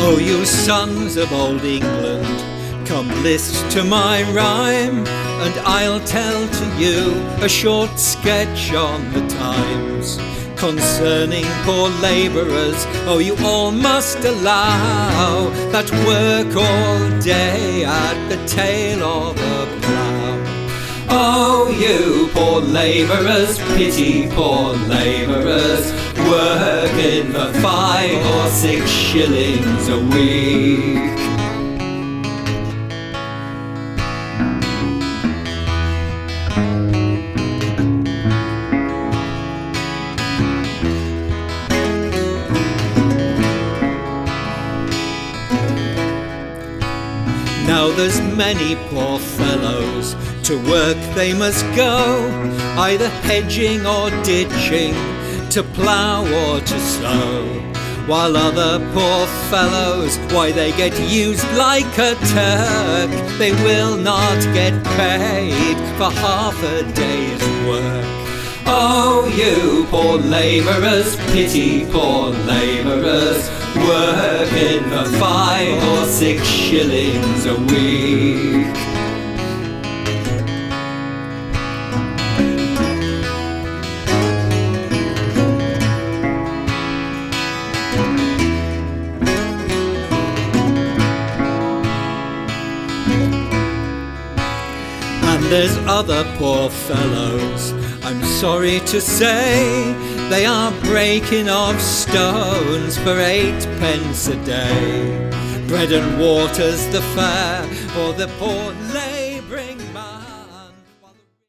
Oh, you sons of old England, come list to my rhyme, and I'll tell to you a short sketch on the times concerning poor labourers. Oh, you all must allow that work all day at the tail of a plough. Oh, you poor labourers, pity poor labourers, working for 5 or 6 shillings a week. Now there's many poor fellows, to work they must go, either hedging or ditching, to plough or to sow. While other poor fellows, why they get used like a Turk, they will not get paid for half a day's work. Oh, you poor labourers, pity poor labourers, working for 5 or 6 shillings a week. And there's other poor fellows, I'm sorry to say, they are breaking off stones for 8p a day. Bread and water's the fare for the poor labouring man.